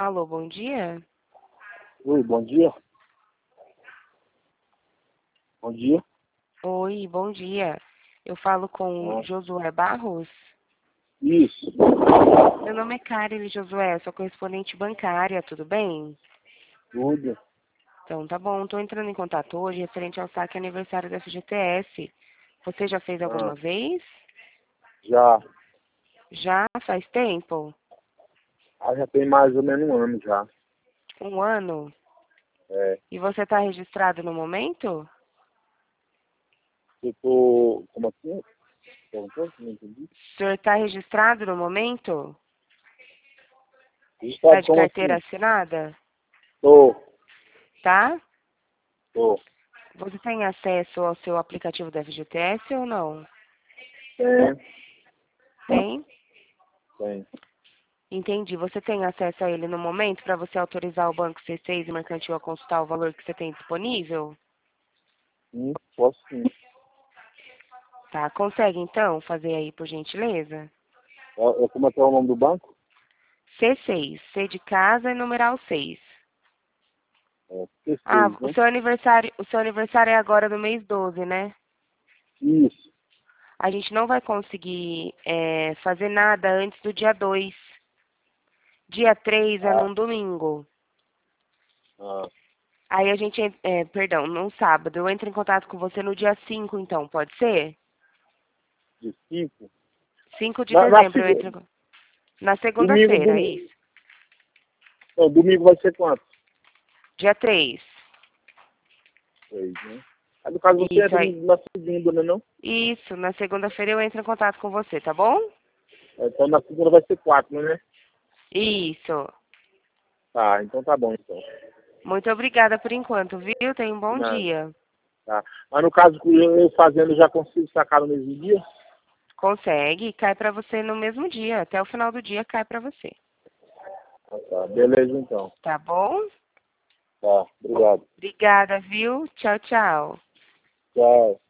Alô, bom dia. Oi, bom dia. Bom dia. Oi, bom dia. Eu falo com Ah, Josué Barros. isso. Meu nome é Karen Josué, sou correspondente bancária, tudo bem? Tudo. Então, tá bom. Estou entrando em contato hoje referente ao saque aniversário da FGTS. Você já fez Ah, alguma vez? já. Já faz tempo? Já tem mais ou menos um ano já. Um ano? É, E você está registrado no momento? eu tô. Como assim? Perguntou? Não entendi. O senhor está registrado no momento? Tá Registrado de como carteira assim? assinada? Tô, Tá? tô. Você tem acesso ao seu aplicativo da FGTS ou não? Tem, Tem? tem. Entendi. Você tem acesso a ele no momento para você autorizar o Banco C6 e Mercantil a consultar o valor que você tem disponível? Posso sim. Tá. Consegue então fazer aí por gentileza? Como é que é o nome do banco? C6, C de casa e numeral 6. Ah, P6, né? o seu aniversário é agora no mês 12, né? Isso. A gente não vai conseguir fazer nada antes do dia 2. Dia 3 é Ah, num domingo. ah, Aí a gente, perdão, num sábado. Eu entro em contato com você no dia 5, então, pode ser? de 5. 5 de Na dezembro eu entro na domingo, segunda-feira, é isso. não, domingo vai ser quanto? Dia 3. 6, né? Aí, no caso, você Isso entra aí. na segunda, né, não? Isso, na segunda-feira eu entro em contato com você, tá bom? Então, na segunda vai ser 4, né? Isso. Tá, então tá bom, então. Muito obrigada por enquanto, viu? Tenha um De bom nada. dia. Tá. Mas no caso que eu fazendo, já consigo sacar no mesmo dia? Consegue, cai pra você no mesmo dia. Até o final do dia cai pra você. Ah, tá. Beleza, então. Tá bom? Tá. Obrigado. Obrigada, viu? Tchau, tchau. Tchau.